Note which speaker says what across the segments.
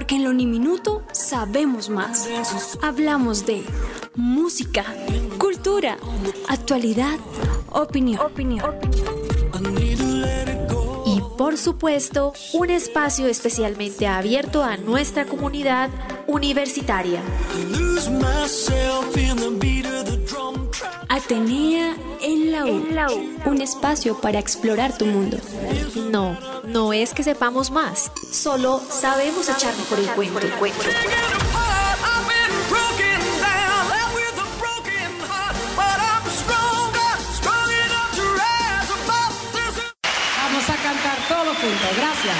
Speaker 1: Porque en lo diminuto sabemos más. Hablamos de música, cultura, actualidad, opinión. Y por supuesto, un espacio especialmente abierto a nuestra comunidad universitaria. Atenea en la U. Un espacio para explorar tu mundo. No es que sepamos más, solo sabemos echar mejor el cuento.
Speaker 2: Vamos a cantar todos juntos, gracias.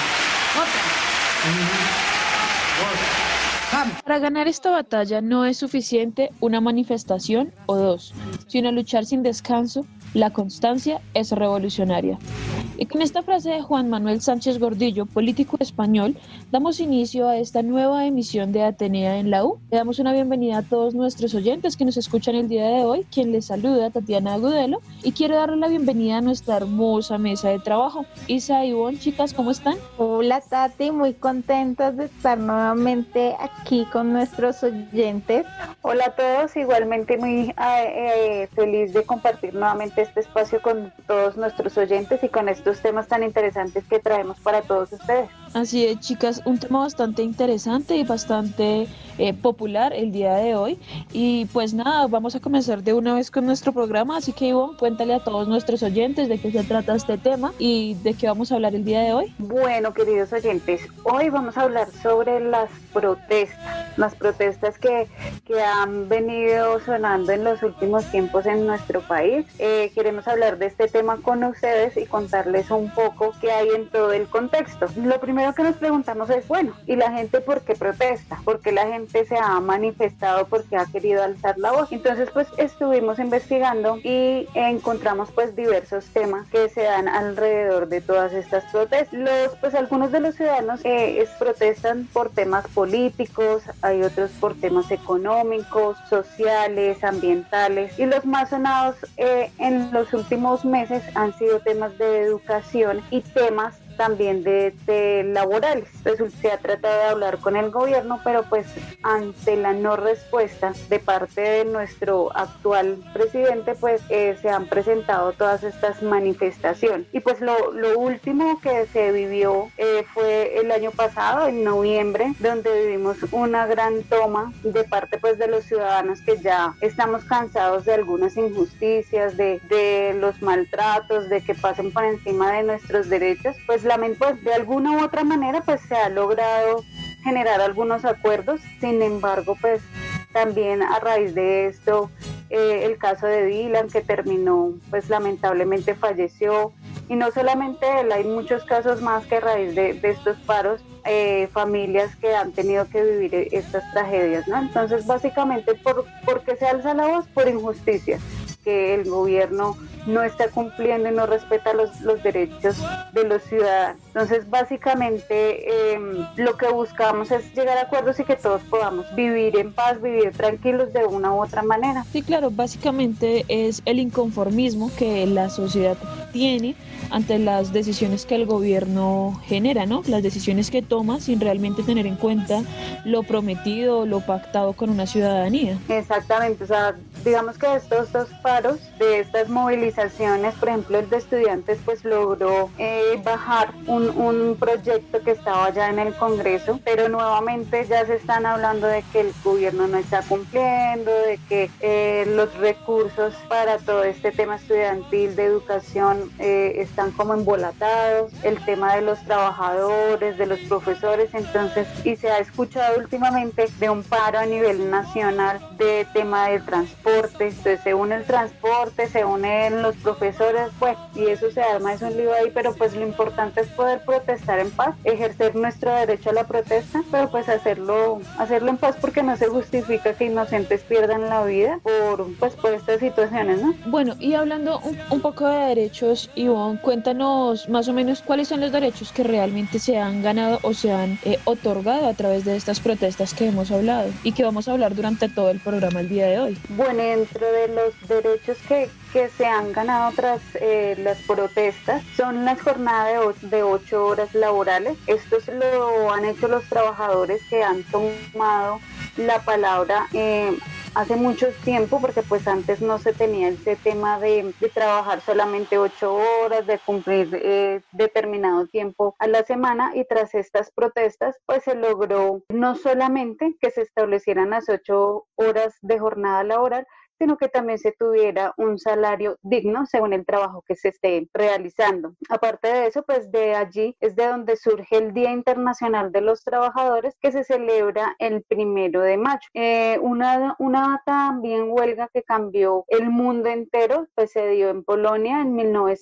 Speaker 3: Para ganar esta batalla no es suficiente una manifestación o dos, sino luchar sin descanso. La constancia es revolucionaria. Y con esta frase de Juan Manuel Sánchez Gordillo, político español, damos inicio a esta nueva emisión de Atenea en la U. Le damos una bienvenida a todos nuestros oyentes que nos escuchan el día de hoy. Quien les saluda, Tatiana Agudelo, y quiero darle la bienvenida a nuestra hermosa mesa de trabajo. Isa y Ivonne, chicas, ¿cómo están?
Speaker 4: Hola Tati, muy contentas de estar nuevamente aquí con nuestros oyentes. Hola a todos, igualmente muy feliz de compartir nuevamente este espacio con todos nuestros oyentes y con estos temas tan interesantes que traemos para todos ustedes.
Speaker 3: Así es, chicas, un tema bastante interesante y bastante popular el día de hoy. Y pues nada, vamos a comenzar de una vez con nuestro programa, así que Ivonne, cuéntale a todos nuestros oyentes de qué se trata este tema y de qué vamos a hablar el día de hoy.
Speaker 4: Bueno, queridos oyentes, hoy vamos a hablar sobre las protestas que han venido sonando en los últimos tiempos en nuestro país. Queremos hablar de este tema con ustedes y contarles un poco qué hay en todo el contexto. Lo primero que nos preguntamos es, bueno, ¿y la gente por qué protesta? ¿Por qué la gente se ha manifestado? ¿Por qué ha querido alzar la voz? Entonces, pues estuvimos investigando y encontramos pues diversos temas que se dan alrededor de todas estas protestas. Algunos de los ciudadanos protestan por temas políticos, hay otros por temas económicos, sociales, ambientales, y los más sonados en los últimos meses han sido temas de educación y temas también de laborales. Se ha tratado de hablar con el gobierno, pero pues ante la no respuesta de parte de nuestro actual presidente, pues se han presentado todas estas manifestaciones. Y pues lo último que se vivió fue el año pasado, en noviembre, donde vivimos una gran toma de parte pues de los ciudadanos que ya estamos cansados de algunas injusticias, de los maltratos, de que pasen por encima de nuestros derechos. Pues de alguna u otra manera pues se ha logrado generar algunos acuerdos. Sin embargo, pues también a raíz de esto el caso de Dylan, que terminó, pues lamentablemente falleció, y no solamente él, hay muchos casos más que a raíz de estos paros, familias que han tenido que vivir estas tragedias, ¿no? Entonces básicamente ¿por qué se alza la voz? Por injusticia, que el gobierno no está cumpliendo y no respeta los derechos de los ciudadanos. Entonces, básicamente, lo que buscamos es llegar a acuerdos y que todos podamos vivir en paz, vivir tranquilos de una u otra manera.
Speaker 3: Sí, claro, básicamente es el inconformismo que la sociedad tiene ante las decisiones que el gobierno genera, ¿no? Las decisiones que toma sin realmente tener en cuenta lo prometido, lo pactado con una ciudadanía.
Speaker 4: Exactamente, o sea, digamos que estos dos paros, de estas movilizaciones, por ejemplo el de estudiantes, pues logró bajar un proyecto que estaba ya en el Congreso, pero nuevamente ya se están hablando de que el gobierno no está cumpliendo, de que los recursos para todo este tema estudiantil de educación están como embolatados, el tema de los trabajadores, de los profesores. Entonces, y se ha escuchado últimamente de un paro a nivel nacional de tema del transporte. Entonces se une el transporte, se unen los profesores, pues, y eso se arma, es un lío ahí, pero pues lo importante es poder protestar en paz, ejercer nuestro derecho a la protesta, pero pues hacerlo en paz, porque no se justifica que inocentes pierdan la vida por estas situaciones, ¿no?
Speaker 3: Bueno, y hablando un poco de derechos, Ivonne, cuéntanos más o menos cuáles son los derechos que realmente se han ganado o se han otorgado a través de estas protestas que hemos hablado y que vamos a hablar durante todo el programa el día de hoy.
Speaker 4: Bueno, dentro de los derechos que que se han ganado tras las protestas son las jornadas de 8 horas laborales. Esto lo han hecho los trabajadores que han tomado la palabra hace mucho tiempo, porque pues antes no se tenía ese tema de trabajar solamente 8 horas, de cumplir determinado tiempo a la semana, y tras estas protestas pues se logró no solamente que se establecieran las 8 horas de jornada laboral, sino que también se tuviera un salario digno según el trabajo que se esté realizando. Aparte de eso, pues de allí es de donde surge el Día Internacional de los Trabajadores, que se celebra el 1 de mayo. Una también huelga que cambió el mundo entero, pues se dio en Polonia en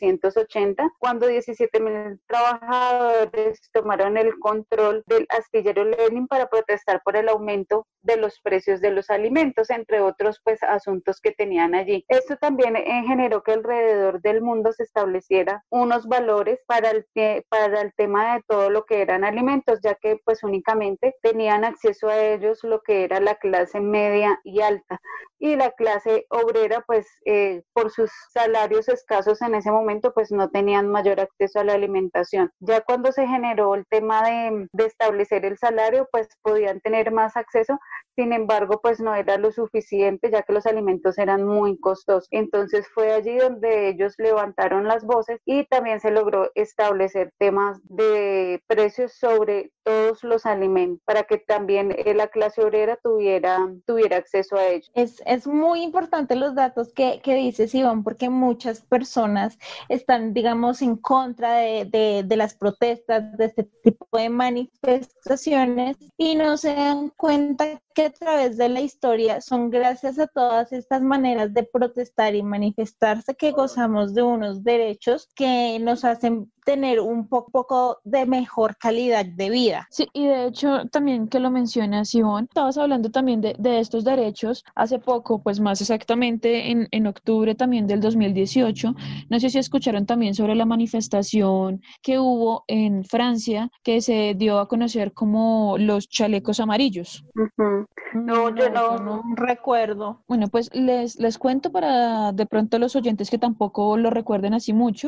Speaker 4: 1980, cuando 17.000 trabajadores tomaron el control del astillero Lenin para protestar por el aumento de los precios de los alimentos, entre otros pues asuntos que tenían allí. Esto también generó que alrededor del mundo se estableciera unos valores para el tema de todo lo que eran alimentos, ya que pues únicamente tenían acceso a ellos lo que era la clase media y alta, y la clase obrera pues por sus salarios escasos en ese momento pues no tenían mayor acceso a la alimentación. Ya cuando se generó el tema de establecer el salario, pues podían tener más acceso. Sin embargo, pues no era lo suficiente, ya que los alimentos eran muy costosos. Entonces fue allí donde ellos levantaron las voces y también se logró establecer temas de precios sobre todos los alimentos para que también la clase obrera tuviera acceso a ellos.
Speaker 5: Es muy importante los datos que dices, Iván, porque muchas personas están, digamos, en contra de las protestas, de este tipo de manifestaciones, y no se dan cuenta que a través de la historia son gracias a todas estas maneras de protestar y manifestarse que gozamos de unos derechos que nos hacen tener un poco de mejor calidad de vida.
Speaker 3: Sí, y de hecho también que lo mencionas, Ivonne, estabas hablando también de estos derechos hace poco, pues más exactamente en octubre también del 2018, no sé si escucharon también sobre la manifestación que hubo en Francia, que se dio a conocer como los chalecos amarillos.
Speaker 4: Uh-huh. No, yo
Speaker 5: no recuerdo.
Speaker 3: Bueno, pues les cuento para de pronto los oyentes que tampoco lo recuerden así mucho.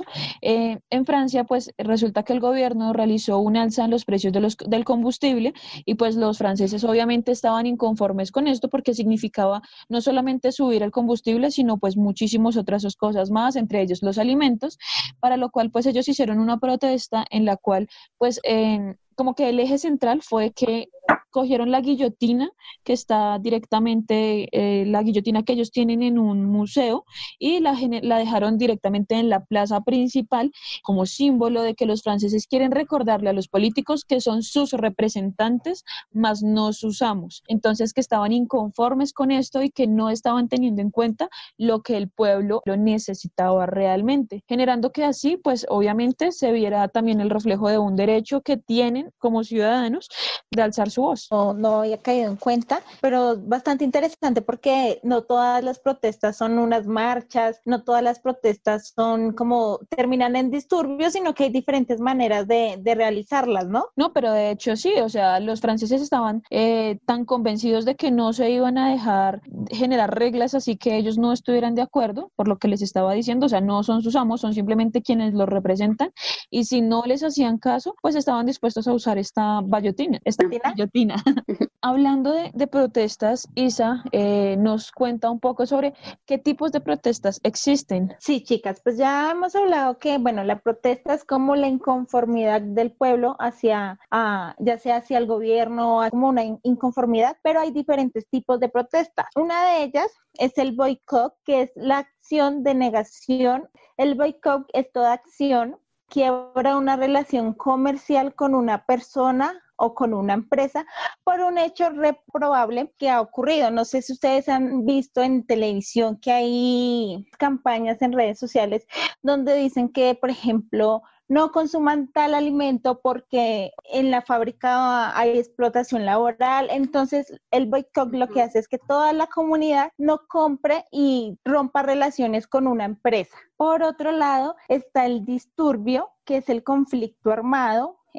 Speaker 3: En Francia, pues resulta que el gobierno realizó un alza en los precios del combustible, y pues los franceses obviamente estaban inconformes con esto porque significaba no solamente subir el combustible, sino pues muchísimas otras cosas más, entre ellos los alimentos, para lo cual pues ellos hicieron una protesta en la cual pues como que el eje central fue que cogieron la guillotina que está directamente, la guillotina que ellos tienen en un museo, y la dejaron directamente en la plaza principal como símbolo de que los franceses quieren recordarle a los políticos que son sus representantes, más no sus amos. Entonces que estaban inconformes con esto y que no estaban teniendo en cuenta lo que el pueblo lo necesitaba realmente, generando que así pues obviamente se viera también el reflejo de un derecho que tienen como ciudadanos de alzar su voz.
Speaker 5: No había caído en cuenta, pero bastante interesante porque no todas las protestas son unas marchas, no todas las protestas son como terminan en disturbios, sino que hay diferentes maneras de realizarlas, ¿no?
Speaker 3: No, pero de hecho sí, o sea, los franceses estaban tan convencidos de que no se iban a dejar generar reglas así que ellos no estuvieran de acuerdo por lo que les estaba diciendo, o sea, no son sus amos, son simplemente quienes los representan, y si no les hacían caso, pues estaban dispuestos a usar esta guillotina. Hablando de protestas, Isa nos cuenta un poco sobre qué tipos de protestas existen.
Speaker 5: Sí, chicas, pues ya hemos hablado que, bueno, la protesta es como la inconformidad del pueblo hacia, ya sea hacia el gobierno, como una inconformidad, pero hay diferentes tipos de protesta. Una de ellas es el boicot, que es la acción de negación. El boicot es toda acción que quiebra una relación comercial con una persona o con una empresa por un hecho reprobable que ha ocurrido. No sé si ustedes han visto en televisión que hay campañas en redes sociales donde dicen que, por ejemplo, no consuman tal alimento porque en la fábrica hay explotación laboral. Entonces el boicot lo que hace es que toda la comunidad no compre y rompa relaciones con una empresa. Por otro lado está el disturbio, que es el conflicto armado,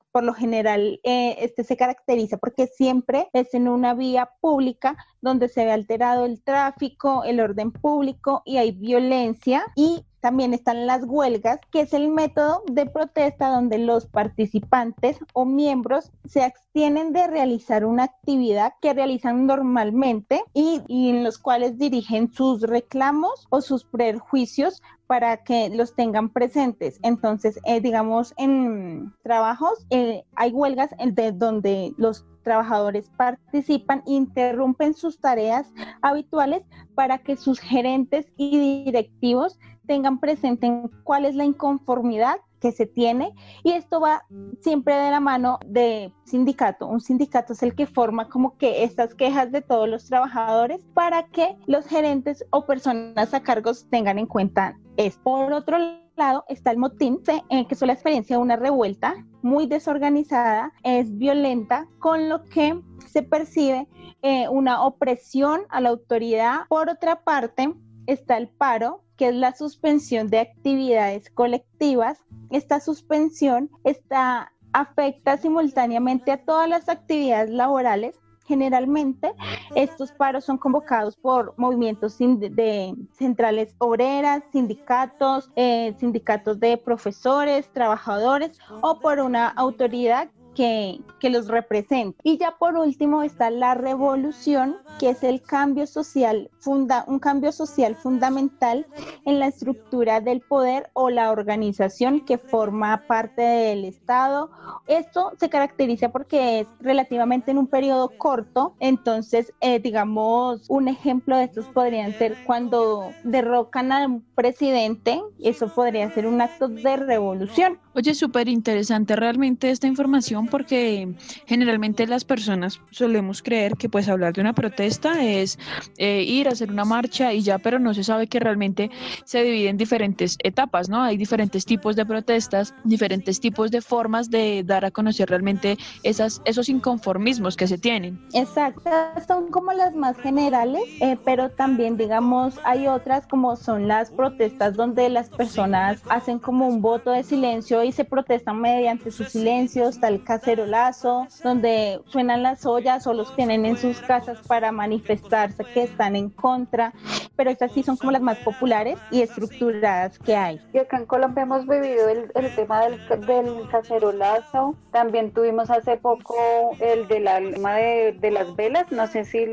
Speaker 5: por lo general se caracteriza porque siempre es en una vía pública donde se ve alterado el tráfico, el orden público y hay violencia, y también están las huelgas, que es el método de protesta donde los participantes o miembros se abstienen de realizar una actividad que realizan normalmente y en los cuales dirigen sus reclamos o sus prejuicios para que los tengan presentes. Entonces, digamos, en trabajos hay huelgas donde los trabajadores participan, interrumpen sus tareas habituales para que sus gerentes y directivos tengan presente en cuál es la inconformidad que se tiene, y esto va siempre de la mano de sindicato. Un sindicato es el que forma como que estas quejas de todos los trabajadores para que los gerentes o personas a cargos tengan en cuenta esto. Por otro lado está el motín, que es la experiencia de una revuelta muy desorganizada, es violenta, con lo que se percibe una opresión a la autoridad. Por otra parte está el paro, que es la suspensión de actividades colectivas. Esta suspensión afecta simultáneamente a todas las actividades laborales. Generalmente estos paros son convocados por movimientos de centrales obreras, sindicatos de profesores, trabajadores o por una autoridad que los representa. Y ya por último está la revolución, que es el cambio social, un cambio social fundamental en la estructura del poder o la organización que forma parte del Estado. Esto se caracteriza porque es relativamente en un periodo corto. Entonces, digamos, un ejemplo de estos podrían ser cuando derrocan a un presidente. Eso podría ser un acto de revolución.
Speaker 3: Oye, súper interesante realmente esta información, porque generalmente las personas solemos creer que pues hablar de una protesta es ir a hacer una marcha y ya, pero no se sabe que realmente se divide en diferentes etapas, ¿no? Hay diferentes tipos de protestas, diferentes tipos de formas de dar a conocer realmente esos inconformismos que se tienen.
Speaker 5: Exacto, son como las más generales, pero también, digamos, hay otras como son las protestas donde las personas hacen como un voto de silencio y se protestan mediante sus silencios. Está el cacerolazo, donde suenan las ollas o los tienen en sus casas para manifestarse que están en contra, pero estas sí son como las más populares y estructuradas que hay.
Speaker 4: Y acá en Colombia hemos vivido el tema del cacerolazo. También tuvimos hace poco el tema de las velas. No sé si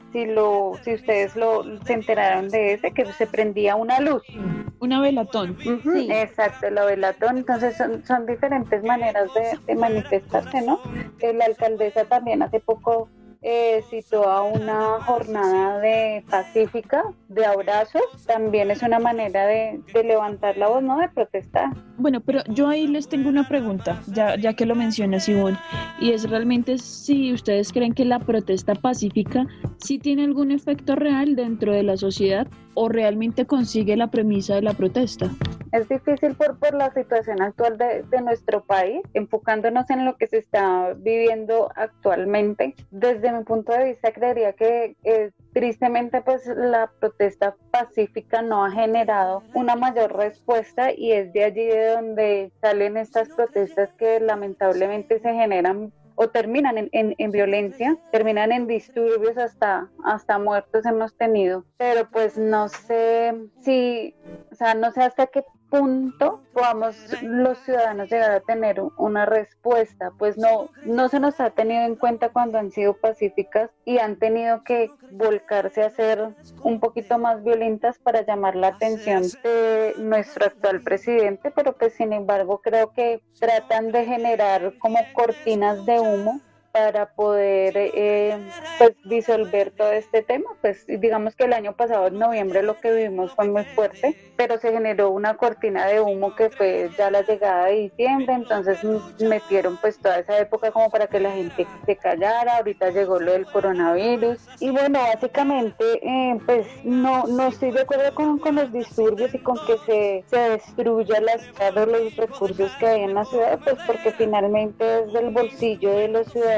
Speaker 4: ustedes se enteraron de ese, que se prendía una luz.
Speaker 3: Una velatón.
Speaker 4: Uh-huh, sí. Exacto, la velatón. Entonces son diferentes maneras de manifestarse, ¿no? La alcaldesa también hace poco citó a una jornada pacífica de abrazos. También es una manera de levantar la voz, ¿no? De protestar.
Speaker 3: Bueno, pero yo ahí les tengo una pregunta, ya que lo mencionas, Ivonne, y es realmente si ustedes creen que la protesta pacífica sí tiene algún efecto real dentro de la sociedad o realmente consigue la premisa de la protesta.
Speaker 4: Es difícil por la situación actual de nuestro país, enfocándonos en lo que se está viviendo actualmente. Desde mi punto de vista, creería que tristemente pues la protesta pacífica no ha generado una mayor respuesta, y es de allí de donde salen estas protestas que lamentablemente se generan o terminan en violencia, terminan en disturbios, hasta muertos hemos tenido. Pero pues no sé no sé hasta qué punto podamos los ciudadanos llegar a tener una respuesta. Pues no se nos ha tenido en cuenta cuando han sido pacíficas y han tenido que volcarse a ser un poquito más violentas para llamar la atención de nuestro actual presidente, pero pues sin embargo creo que tratan de generar como cortinas de humo para poder pues disolver todo este tema. Pues digamos que el año pasado, en noviembre, lo que vivimos fue muy fuerte, pero se generó una cortina de humo que fue ya la llegada de diciembre. Entonces metieron pues toda esa época como para que la gente se callara. Ahorita llegó lo del coronavirus y bueno, básicamente pues no estoy de acuerdo con los disturbios y con que se destruya los recursos que hay en la ciudad, pues porque finalmente es del bolsillo de los ciudadanos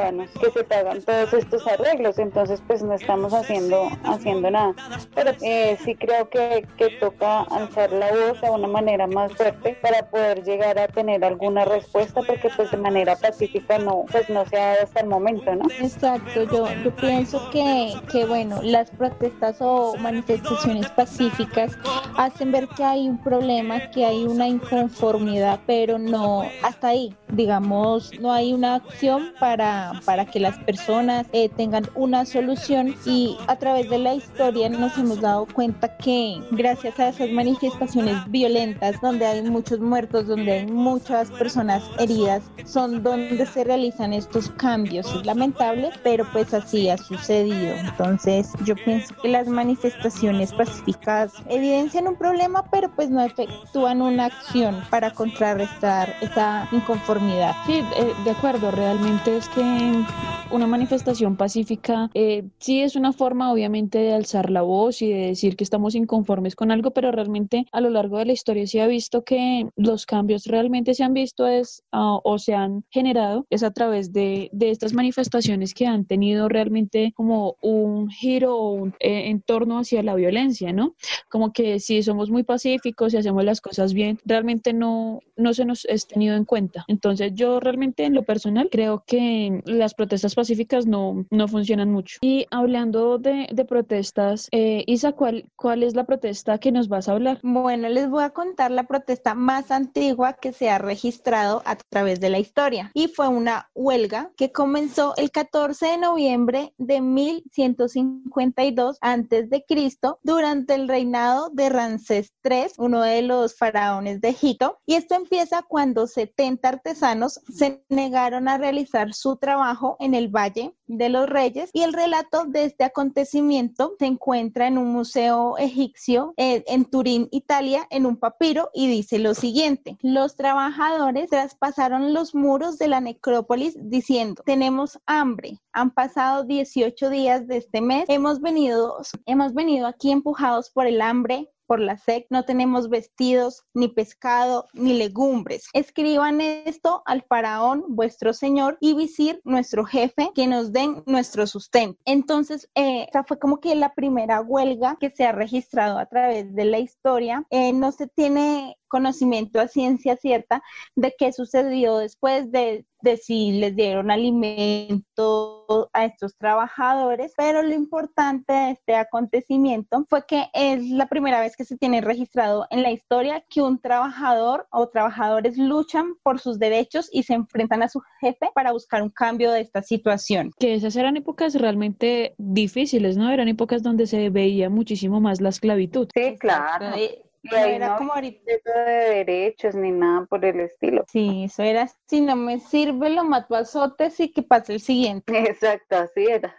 Speaker 4: ciudadanos que se pagan todos estos arreglos, entonces pues no estamos haciendo nada. Pero sí creo que toca alzar la voz de una manera más fuerte para poder llegar a tener alguna respuesta, porque pues de manera pacífica no se ha dado hasta el momento, ¿no?
Speaker 5: Exacto, yo pienso que bueno, las protestas o manifestaciones pacíficas hacen ver que hay un problema, que hay una inconformidad, pero no hasta ahí, digamos, no hay una acción para que las personas tengan una solución, y a través de la historia nos hemos dado cuenta que gracias a esas manifestaciones violentas, donde hay muchos muertos, donde hay muchas personas heridas, son donde se realizan estos cambios. Es lamentable, pero pues así ha sucedido. Entonces yo pienso que las manifestaciones pacíficas evidencian un problema, pero pues no efectúan una acción para contrarrestar esa inconformidad.
Speaker 3: Sí, de acuerdo, realmente es que una manifestación pacífica sí es una forma obviamente de alzar la voz y de decir que estamos inconformes con algo, pero realmente a lo largo de la historia se ha visto que los cambios realmente se han visto o se han generado es a través de estas manifestaciones que han tenido realmente como un giro o un entorno hacia la violencia, ¿no? Como que si somos muy pacíficos y hacemos las cosas bien, realmente no se nos es tenido en cuenta. Entonces yo realmente en lo personal creo que las protestas pacíficas no funcionan mucho. Y hablando de protestas, Isa, ¿cuál es la protesta que nos vas a hablar?
Speaker 5: Bueno, les voy a contar la protesta más antigua que se ha registrado a través de la historia, y fue una huelga que comenzó el 14 de noviembre de 1152 a.C. durante el reinado de Ramsés III, uno de los faraones de Egipto, y esto empieza cuando 70 artesanos se negaron a realizar su trabajo en el Valle de los Reyes, y el relato de este acontecimiento se encuentra en un museo egipcio en Turín, Italia, en un papiro, y dice lo siguiente: los trabajadores traspasaron los muros de la necrópolis diciendo: tenemos hambre, han pasado 18 días de este mes, hemos venido aquí empujados por el hambre, por la sed, no tenemos vestidos, ni pescado, ni legumbres. Escriban esto al faraón, vuestro señor, y visir, nuestro jefe, que nos den nuestro sustento. Entonces, esta fue como que la primera huelga que se ha registrado a través de la historia. No se tiene conocimiento a ciencia cierta de qué sucedió después de si les dieron alimento a estos trabajadores, pero lo importante de este acontecimiento fue que es la primera vez que se tiene registrado en la historia que un trabajador o trabajadores luchan por sus derechos y se enfrentan a su jefe para buscar un cambio de esta situación.
Speaker 3: Que esas eran épocas realmente difíciles, ¿no? Eran épocas donde se veía muchísimo más la esclavitud.
Speaker 4: Sí, claro. Y
Speaker 5: No
Speaker 4: ahí
Speaker 5: era
Speaker 4: no
Speaker 5: como
Speaker 4: hay
Speaker 5: ahorita.
Speaker 4: respeto de derechos ni nada por el estilo.
Speaker 5: Sí, eso era: si no me sirve, lo mato a azotes y que pase el siguiente.
Speaker 4: Exacto, así era.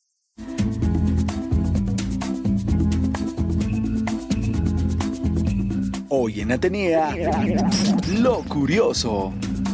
Speaker 6: Hoy en Atenea, lo curioso.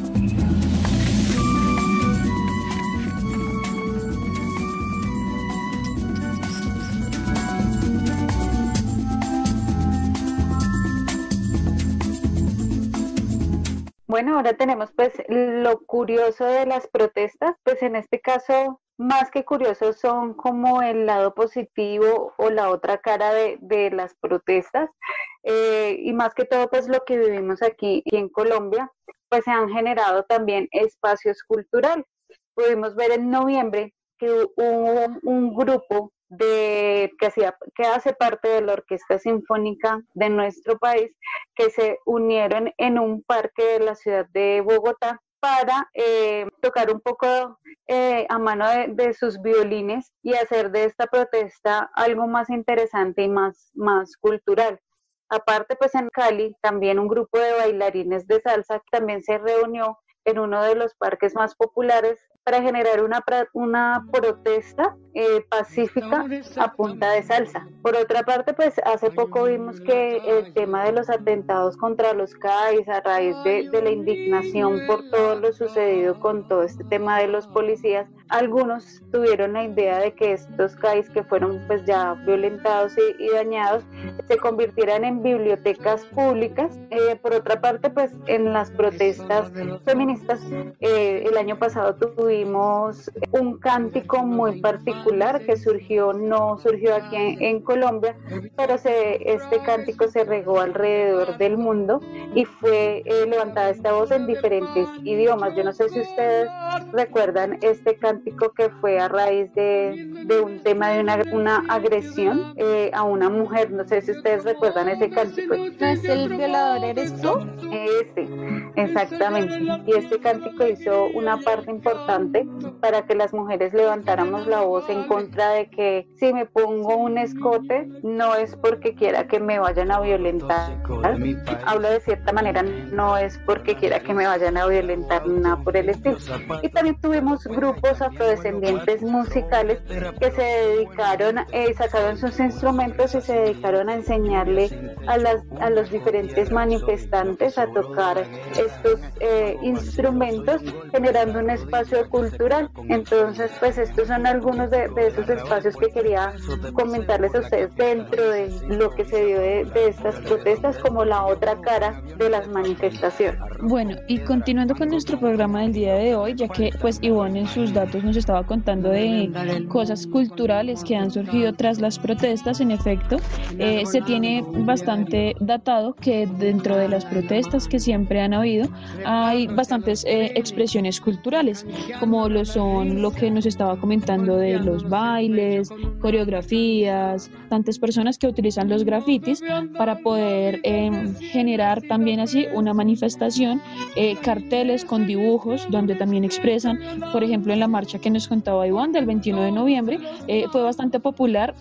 Speaker 4: Bueno, ahora tenemos pues lo curioso de las protestas, pues en este caso, más que curiosos, son como el lado positivo o la otra cara de las protestas, y más que todo pues lo que vivimos aquí en Colombia, pues se han generado también espacios culturales. Pudimos ver en noviembre que hubo un grupo que hace parte de la Orquesta Sinfónica de nuestro país, que se unieron en un parque de la ciudad de Bogotá para tocar un poco a mano de sus violines y hacer de esta protesta algo más interesante y más cultural. Aparte, pues en Cali también un grupo de bailarines de salsa también se reunió en uno de los parques más populares para generar una protesta pacífica a punta de salsa. Por otra parte, pues hace poco vimos que el tema de los atentados contra los CAIs, a raíz de la indignación por todo lo sucedido con todo este tema de los policías, algunos tuvieron la idea de que estos CAIs que fueron pues ya violentados y dañados se convirtieran en bibliotecas públicas. Por otra parte, pues en las protestas feministas, el año pasado tuvimos tuvimos un cántico muy particular que no surgió aquí en Colombia, pero este cántico se regó alrededor del mundo y fue levantada esta voz en diferentes idiomas. Yo no sé si ustedes recuerdan este cántico que fue a raíz de un tema de una agresión a una mujer. No sé si ustedes recuerdan ese cántico.
Speaker 5: ¿No es el violador eres tú?
Speaker 4: Exactamente. Y este cántico hizo una parte importante para que las mujeres levantáramos la voz en contra de que si me pongo un escote no es porque quiera que me vayan a violentar. Hablo de cierta manera, no es porque quiera que me vayan a violentar, nada por el estilo. Y también tuvimos grupos afrodescendientes musicales que se dedicaron, sacaron sus instrumentos y se dedicaron a enseñarle a los diferentes manifestantes a tocar estos instrumentos, generando un espacio cultural. Entonces, pues estos son algunos de esos espacios que quería comentarles a ustedes dentro de lo que se dio de estas protestas como la otra cara de las manifestaciones.
Speaker 3: Bueno, y continuando con nuestro programa del día de hoy, ya que pues Ivonne en sus datos nos estaba contando de cosas culturales que han surgido tras las protestas, en efecto, se tiene bastante datado que dentro de las protestas que siempre han habido, hay bastantes expresiones culturales, como lo son lo que nos estaba comentando de los bailes, coreografías, tantas personas que utilizan los grafitis para poder generar también así una manifestación, carteles con dibujos donde también expresan, por ejemplo, en la marcha que nos contaba Iván del 21 de noviembre, fue bastante popular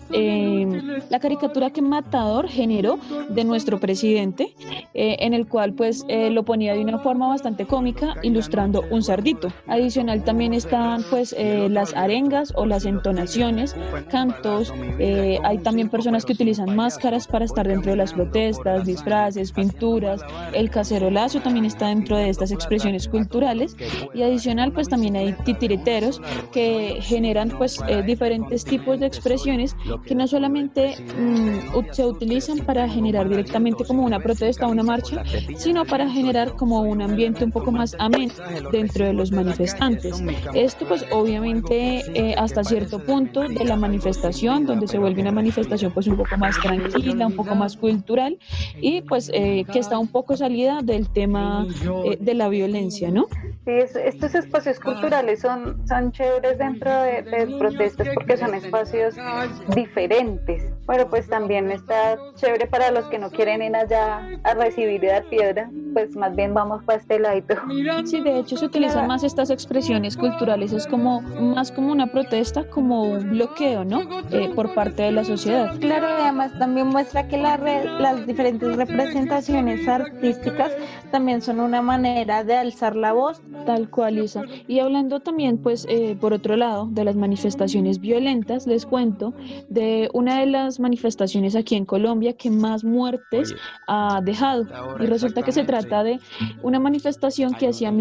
Speaker 3: la caricatura que Matador generó de nuestro presidente, en el cual pues lo ponía de una forma bastante cómica, ilustrando un cerdito. Adicional también están pues las arengas o las entonaciones, cantos, hay también personas que utilizan máscaras para estar dentro de las protestas, disfraces, pinturas, el cacerolazo también está dentro de estas expresiones culturales, y adicional pues también hay titiriteros que generan pues diferentes tipos de expresiones que no solamente se utilizan para generar directamente como una protesta o una marcha, sino para generar como un ambiente un poco más ameno dentro de los manifestantes. Esto pues obviamente hasta cierto punto de la manifestación, donde se vuelve una manifestación pues un poco más tranquila, un poco más cultural, y pues que está un poco salida del tema de la violencia, ¿no?
Speaker 4: Sí, estos espacios culturales son chéveres dentro de protestas porque son espacios diferentes. Bueno, pues también está chévere para los que no quieren ir allá a recibir y dar piedra, pues más bien vamos para este ladito.
Speaker 3: Sí, de hecho se utilizan más estas expresiones culturales, es como más como una protesta, como un bloqueo, ¿no? Por parte de la sociedad.
Speaker 5: Claro, y además también muestra que las diferentes representaciones artísticas también son una manera de alzar la voz.
Speaker 3: Tal cual, Isa. Y hablando también, pues, por otro lado, de las manifestaciones violentas, les cuento de una de las manifestaciones aquí en Colombia que más muertes ha dejado. Y resulta que se trata de una manifestación que hacia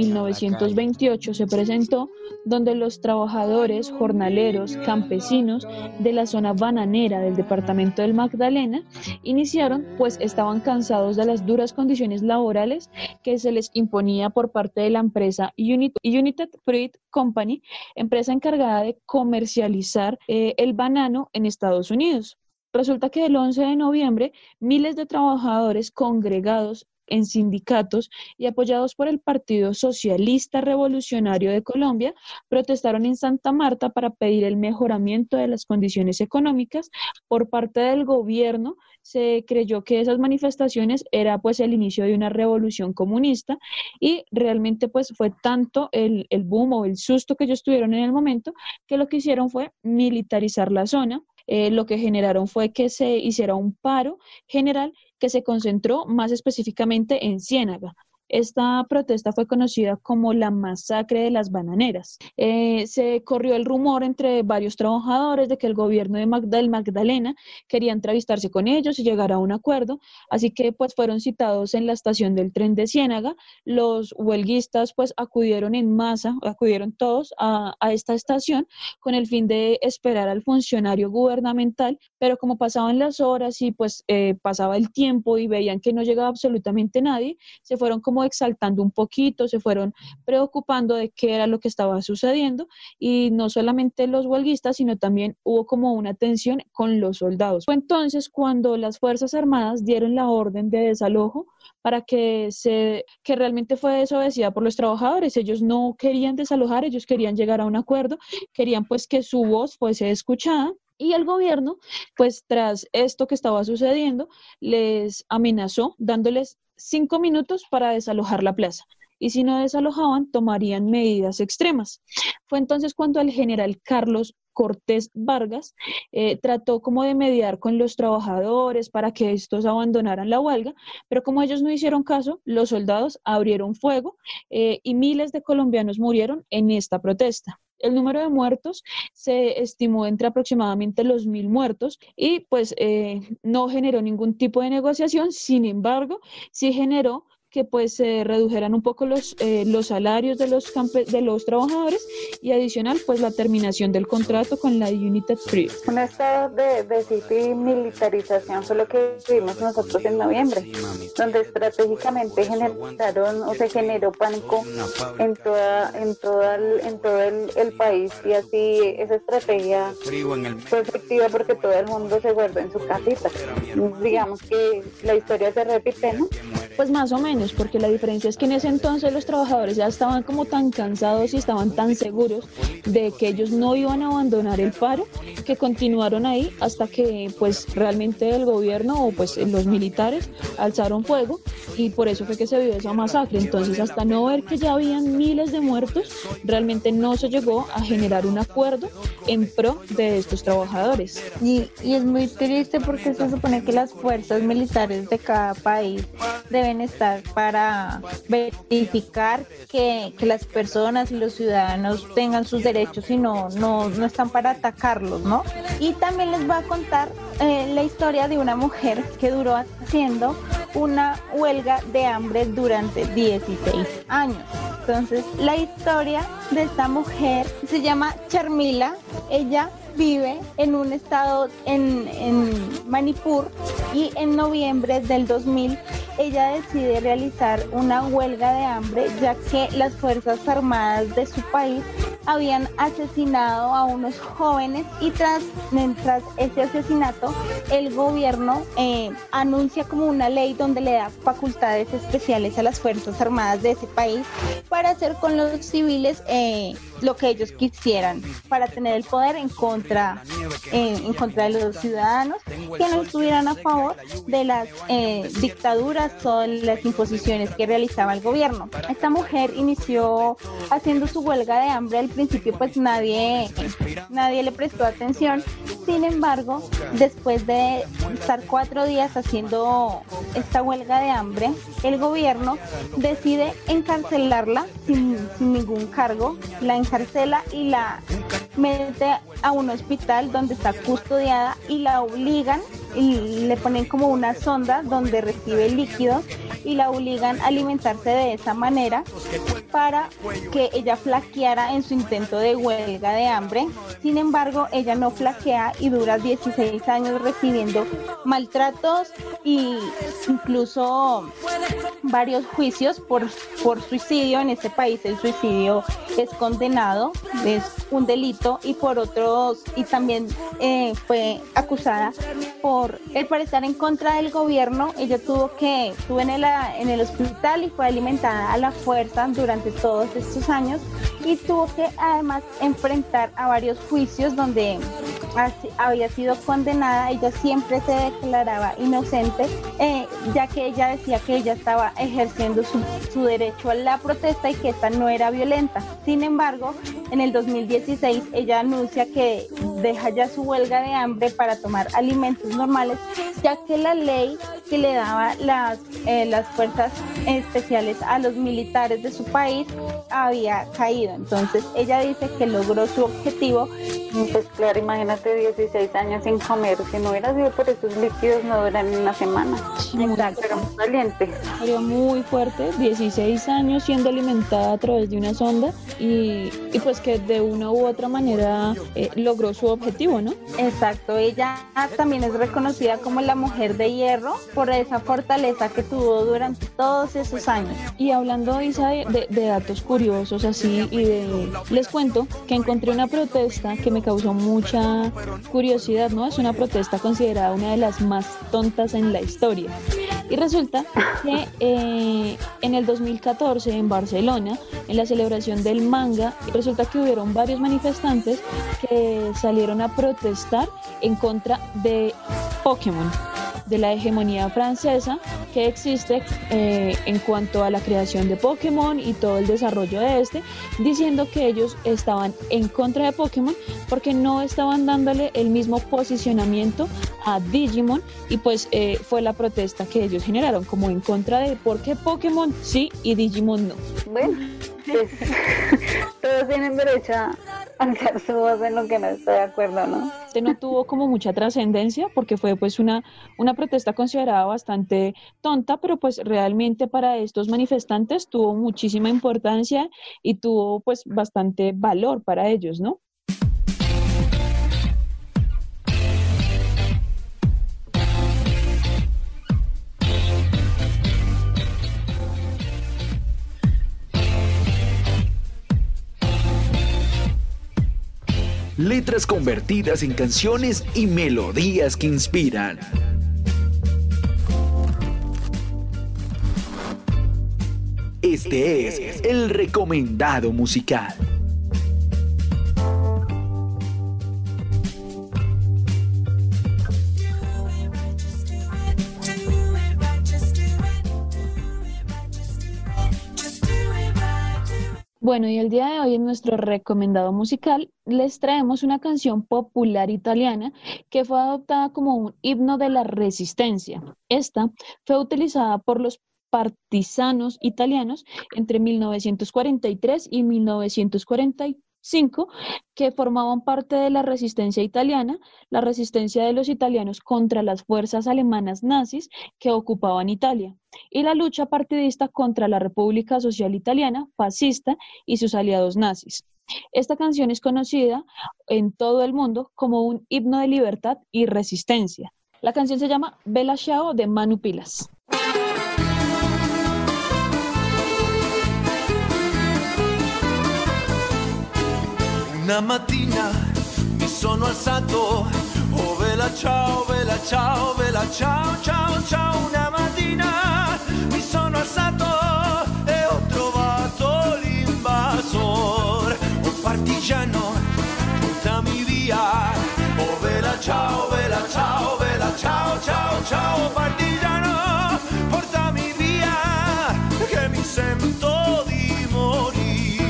Speaker 3: 1928 se presentó, donde los trabajadores, jornaleros, campesinos de la zona bananera del departamento del Magdalena iniciaron, pues estaban cansados de las duras condiciones laborales que se les imponía por parte de la empresa United Fruit Company, empresa encargada de comercializar el banano en Estados Unidos. Resulta que el 11 de noviembre, miles de trabajadores congregados en sindicatos y apoyados por el Partido Socialista Revolucionario de Colombia, protestaron en Santa Marta para pedir el mejoramiento de las condiciones económicas por parte del gobierno. Se creyó que esas manifestaciones era pues el inicio de una revolución comunista, y realmente pues fue tanto el boom o el susto que ellos tuvieron en el momento que lo que hicieron fue militarizar la zona. Lo que generaron fue que se hiciera un paro general que se concentró más específicamente en Ciénaga. Esta protesta fue conocida como la masacre de las bananeras. Se corrió el rumor entre varios trabajadores de que el gobierno del Magdalena quería entrevistarse con ellos y llegar a un acuerdo, así que pues fueron citados en la estación del tren de Ciénaga. Los huelguistas pues acudieron en masa, acudieron todos a esta estación con el fin de esperar al funcionario gubernamental, pero como pasaban las horas y pues pasaba el tiempo y veían que no llegaba absolutamente nadie, se fueron como como exaltando un poquito, se fueron preocupando de qué era lo que estaba sucediendo, y no solamente los huelguistas, sino también hubo como una tensión con los soldados. Fue entonces cuando las Fuerzas Armadas dieron la orden de desalojo para que realmente fue desobedecida por los trabajadores. Ellos no querían desalojar, ellos querían llegar a un acuerdo, querían pues que su voz fuese escuchada. Y el gobierno, pues tras esto que estaba sucediendo, les amenazó dándoles 5 minutos para desalojar la plaza. Y si no desalojaban, tomarían medidas extremas. Fue entonces cuando el general Carlos Cortés Vargas trató como de mediar con los trabajadores para que estos abandonaran la huelga, pero como ellos no hicieron caso, los soldados abrieron fuego y miles de colombianos murieron en esta protesta. El número de muertos se estimó entre aproximadamente los 1.000 muertos y pues no generó ningún tipo de negociación. Sin embargo, sí generó que pues se redujeran un poco los salarios de los trabajadores, y adicional pues la terminación del contrato con la United Fruit.
Speaker 4: Un estado de militarización fue lo que vimos nosotros en noviembre, donde estratégicamente se generó pánico en todo el país, y así esa estrategia fue efectiva porque todo el mundo se guardó en su casita. Digamos que la historia se repite, ¿no?
Speaker 3: Pues más o menos, porque la diferencia es que en ese entonces los trabajadores ya estaban como tan cansados y estaban tan seguros de que ellos no iban a abandonar el paro, que continuaron ahí hasta que pues realmente el gobierno o pues los militares alzaron fuego, y por eso fue que se vio esa masacre. Entonces, hasta no ver que ya habían miles de muertos, realmente no se llegó a generar un acuerdo en pro de estos trabajadores.
Speaker 5: Y es muy triste porque se supone que las fuerzas militares de cada país deben estar para verificar que las personas y los ciudadanos tengan sus derechos, y no están para atacarlos, ¿no? Y también les voy a contar la historia de una mujer que duró haciendo una huelga de hambre durante 16 años. Entonces, la historia de esta mujer se llama Charmila. Ella vive en un estado en Manipur, y en noviembre del 2000 ella decide realizar una huelga de hambre, ya que las Fuerzas Armadas de su país habían asesinado a unos jóvenes, y tras ese asesinato el gobierno anuncia como una ley donde le da facultades especiales a las Fuerzas Armadas de ese país para hacer con los civiles lo que ellos quisieran, para tener el poder en contra de los ciudadanos que no estuvieran a favor de las dictaduras o las imposiciones que realizaba el gobierno. Esta mujer inició haciendo su huelga de hambre. Al principio pues nadie le prestó atención. Sin embargo, después de estar 4 días haciendo esta huelga de hambre, el gobierno decide encarcelarla sin ningún cargo. La encarcela y la mete a un hospital donde está custodiada, y la obligan, y le ponen como una sonda donde recibe líquidos, y la obligan a alimentarse de esa manera para que ella flaqueara en su intento de huelga de hambre. Sin embargo, ella no flaquea y dura 16 años recibiendo maltratos e incluso varios juicios por suicidio. En este país el suicidio es condenado, es un delito, y por otros, y también fue acusada por estar en contra del gobierno. Ella estuvo en el hospital y fue alimentada a la fuerza durante todos estos años, y tuvo que además enfrentar a varios juicios donde había sido condenada. Ella siempre se declaraba inocente, ya que ella decía que ella estaba ejerciendo su derecho a la protesta y que esta no era violenta. Sin embargo, en el 2016 ella anuncia que deja ya su huelga de hambre para tomar alimentos normales, ya que la ley que le daba las fuerzas especiales a los militares de su país había caído. Entonces ella dice que logró su objetivo.
Speaker 4: Pues claro, imagínate 16 años sin comer. Si no hubiera sido por esos líquidos no duran una semana.
Speaker 3: Exacto.
Speaker 4: Pero muy valiente.
Speaker 3: Sería muy fuerte, 16 años siendo alimentada a través de una sonda, y pues que de una u otra manera logró su objetivo, ¿no?
Speaker 5: Exacto, ella también es reconocida como la mujer de hierro por esa fortaleza que tuvo durante todos esos años.
Speaker 3: Y hablando, Isa, de datos curiosos así, les cuento que encontré una protesta que me causó mucha curiosidad, ¿no? Es una protesta considerada una de las más tontas en la historia. Y resulta que en el 2014 en Barcelona, en la celebración del manga, resulta que hubieron varios manifestantes que salieron a protestar en contra de Pokémon, de la hegemonía francesa que existe en cuanto a la creación de Pokémon y todo el desarrollo de diciendo que ellos estaban en contra de Pokémon porque no estaban dándole el mismo posicionamiento a Digimon, y pues fue la protesta que ellos generaron, como en contra de por qué Pokémon sí y Digimon no.
Speaker 4: Bueno, pues todos tienen derecho a alzar su voz en lo que no estoy de acuerdo, ¿no?
Speaker 3: No tuvo como mucha trascendencia porque fue pues una protesta considerada bastante tonta, pero pues realmente para estos manifestantes tuvo muchísima importancia y tuvo pues bastante valor para ellos, ¿no?
Speaker 6: Letras convertidas en canciones y melodías que inspiran. Este es el recomendado musical.
Speaker 3: Bueno, y el día de hoy en nuestro recomendado musical les traemos una canción popular italiana que fue adoptada como un himno de la resistencia. Esta fue utilizada por los partisanos italianos entre 1943 y 1945, que formaban parte de la resistencia italiana, la resistencia de los italianos contra las fuerzas alemanas nazis que ocupaban Italia, y la lucha partidista contra la República Social Italiana fascista y sus aliados nazis. Esta canción es conocida en todo el mundo como un himno de libertad y resistencia. La canción se llama Bella Ciao de Manu Pilas.
Speaker 7: Una mattina mi sono alzato, oh bella ciao, bella ciao, bella ciao, ciao, ciao. Una mattina mi sono alzato e ho trovato l'invasor. Oh partigiano, portami via, oh bella ciao, bella ciao, bella ciao, ciao, ciao. Oh partigiano, portami via, che mi sento di morire.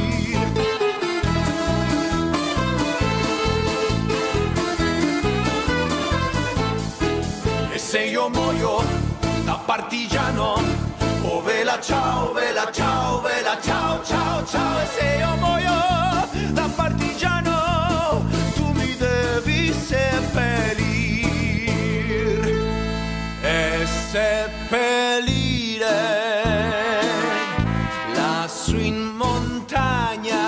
Speaker 7: Se io muoio da partigiano, oh bella ciao, bella ciao, bella ciao, ciao, ciao. E se io muoio da partigiano, tu mi devi seppellir e seppellire lassù in montagna.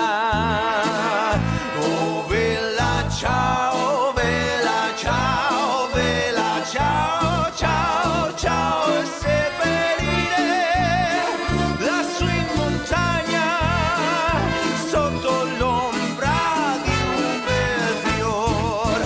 Speaker 7: Oh bella ciao, bella ciao, bella ciao. Ciao, ciao, e seppellire lassù in montagna, sotto l'ombra di un bel fiore.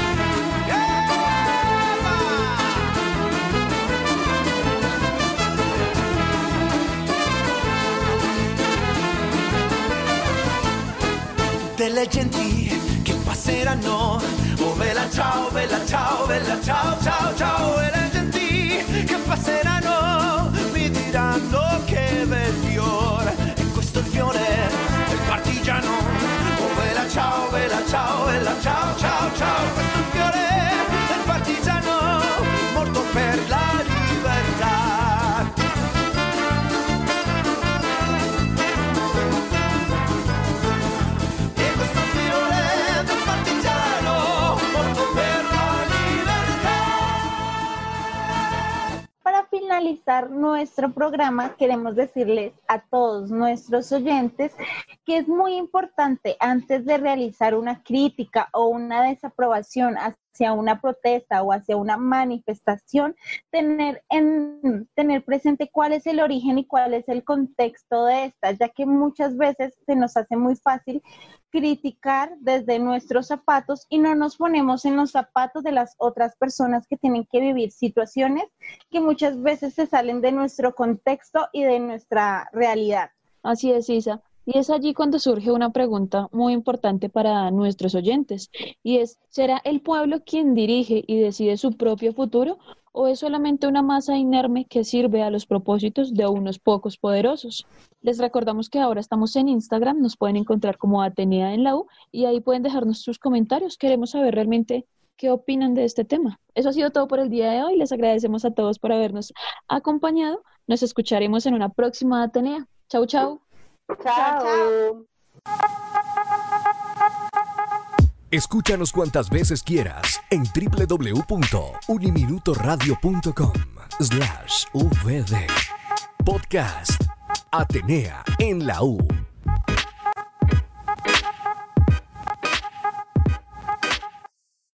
Speaker 7: Tutte le genti che passeranno, oh bella ciao, bella ciao, bella ciao, ciao, ciao. E le genti che passeranno mi diranno che bel fiore. E questo è il fiore del partigiano, oh bella ciao, bella ciao, bella ciao, ciao, ciao. Questo è il fiore del partigiano morto per la libertà.
Speaker 5: Finalizar finalizar nuestro programa, queremos decirles a todos nuestros oyentes que es muy importante antes de realizar una crítica o una desaprobación hacia una protesta o hacia una manifestación, tener presente cuál es el origen y cuál es el contexto de esta, ya que muchas veces se nos hace muy fácil criticar desde nuestros zapatos y no nos ponemos en los zapatos de las otras personas que tienen que vivir situaciones que muchas veces se salen de nuestro contexto y de nuestra realidad.
Speaker 3: Así es, Isa. Y es allí cuando surge una pregunta muy importante para nuestros oyentes, y es, ¿será el pueblo quien dirige y decide su propio futuro o es solamente una masa inerme que sirve a los propósitos de unos pocos poderosos? Les recordamos que ahora estamos en Instagram, nos pueden encontrar como Atenea en la U y ahí pueden dejarnos sus comentarios. Queremos saber realmente qué opinan de este tema. Eso ha sido todo por el día de hoy. Les agradecemos a todos por habernos acompañado. Nos escucharemos en una próxima Atenea. Chau, chau.
Speaker 4: Chao.
Speaker 8: Escúchanos cuantas veces quieras en www.uniminutoradio.com/vd. Podcast Atenea en la U.